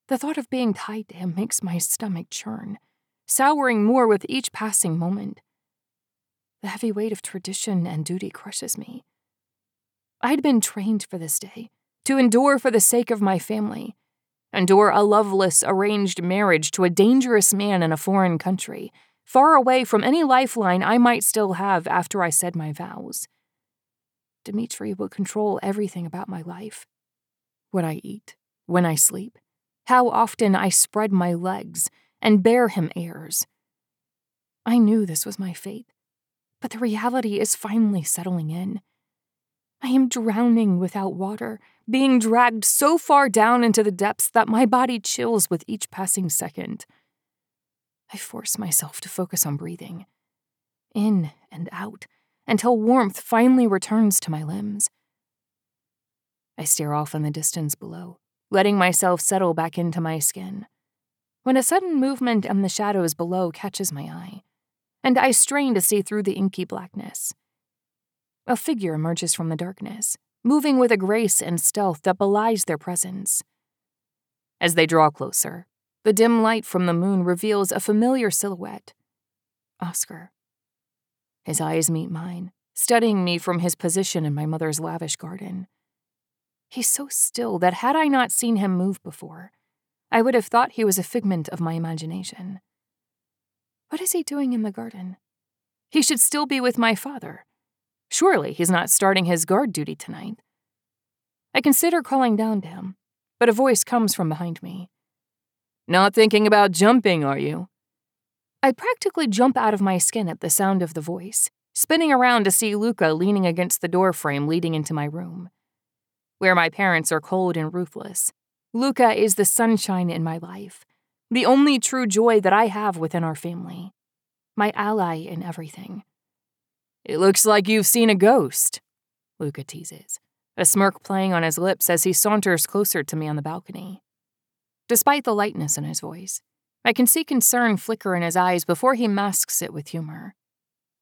The thought of being tied to him makes my stomach churn, souring more with each passing moment. The heavy weight of tradition and duty crushes me. I'd been trained for this day, to endure for the sake of my family, endure a loveless, arranged marriage to a dangerous man in a foreign country, far away from any lifeline I might still have after I said my vows. Dmitri would control everything about my life. What I eat, when I sleep, how often I spread my legs and bear him airs. I knew this was my fate, but the reality is finally settling in. I am drowning without water, being dragged so far down into the depths that my body chills with each passing second. I force myself to focus on breathing, in and out, until warmth finally returns to my limbs. I stare off in the distance below, letting myself settle back into my skin, when a sudden movement in the shadows below catches my eye, and I strain to see through the inky blackness. A figure emerges from the darkness, moving with a grace and stealth that belies their presence. As they draw closer, the dim light from the moon reveals a familiar silhouette. Oscar. His eyes meet mine, studying me from his position in my mother's lavish garden. He's so still that had I not seen him move before, I would have thought he was a figment of my imagination. What is he doing in the garden? He should still be with my father. Surely he's not starting his guard duty tonight. I consider calling down to him, but a voice comes from behind me. Not thinking about jumping, are you? I practically jump out of my skin at the sound of the voice, spinning around to see Luca leaning against the doorframe leading into my room. Where my parents are cold and ruthless, Luca is the sunshine in my life, the only true joy that I have within our family, my ally in everything. It looks like you've seen a ghost, Luca teases, a smirk playing on his lips as he saunters closer to me on the balcony. Despite the lightness in his voice, I can see concern flicker in his eyes before he masks it with humor.